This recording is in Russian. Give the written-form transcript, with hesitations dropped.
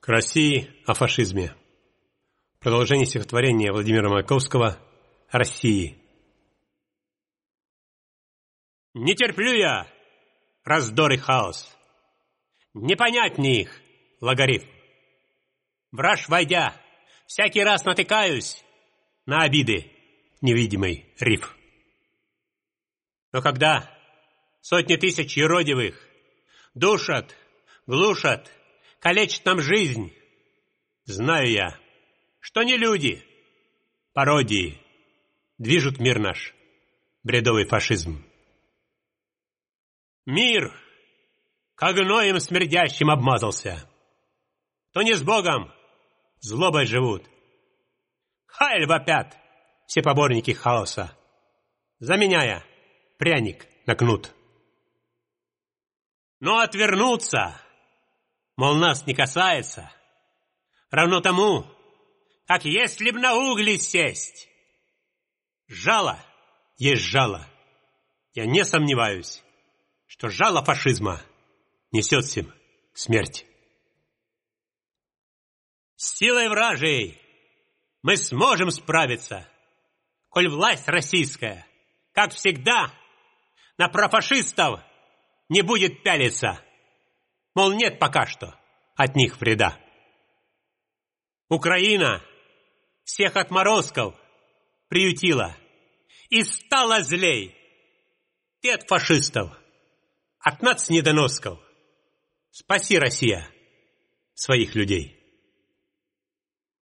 К России о фашизме. Продолжение стихотворения Владимира Маяковского о России. Не терплю я раздор и хаос, не понять мне их логарифм. В раж войдя, всякий раз натыкаюсь на обиды невидимый риф. Но когда сотни тысяч юродивых душат, глушат, калечат нам жизнь, знаю я, что не люди, пародии движут мир наш, бредовый фашизм. Мир, как гноем смердящим обмазался, то не с Богом, злобой живут. Хайль вопят все поборники хаоса, заменяя пряник на кнут. Но отвернуться, мол, нас не касается, равно тому, как если б на угли сесть. Жало есть жало. Я не сомневаюсь, что жало фашизма несет всем смерть. С силой вражией мы сможем справиться, коль власть российская, как всегда, на профашистов не будет пялиться, мол, нет пока что от них вреда. Украина всех отморозков приютила и стала злей. Ты от фашистов, от нацнедоносков. Спаси, Россия, своих людей.